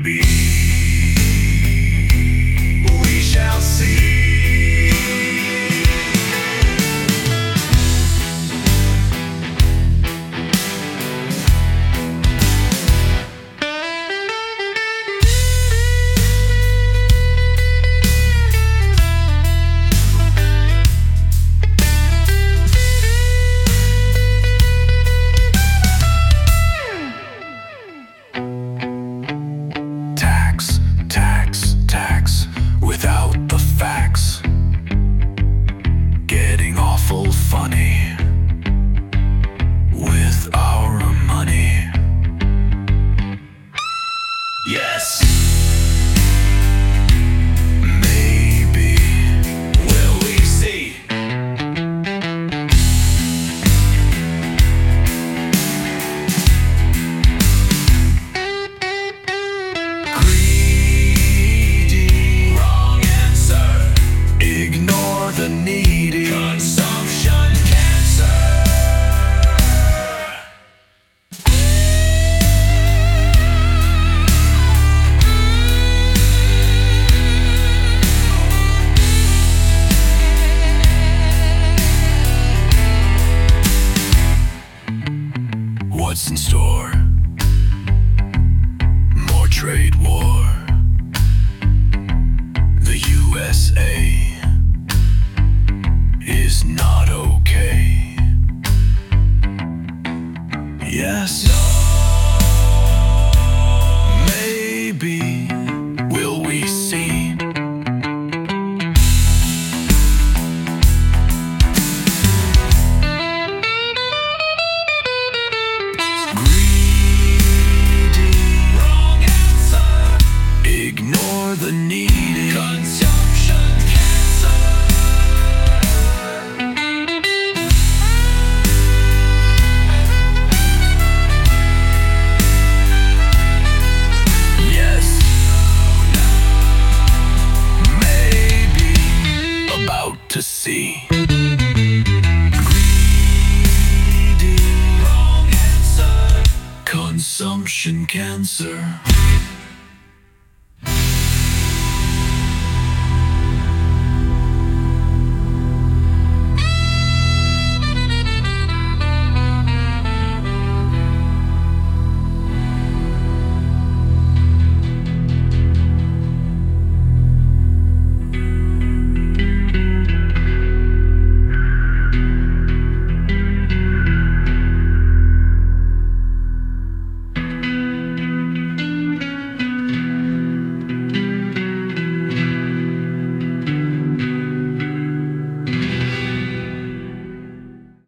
be. We shall see. Tax, without the facts. Getting awful funny with our money. Yes. Maybe. Will we see? Ignore the needy. Consumption cancer. What's in store? More trade war. The USA is not okay. Yes. Maybe. Will we see? Greedy. Wrong answer. Ignore the needy. Consumption cancer. Yes. Maybe. About to see. Greedy. Wrong answer. Consumption cancer.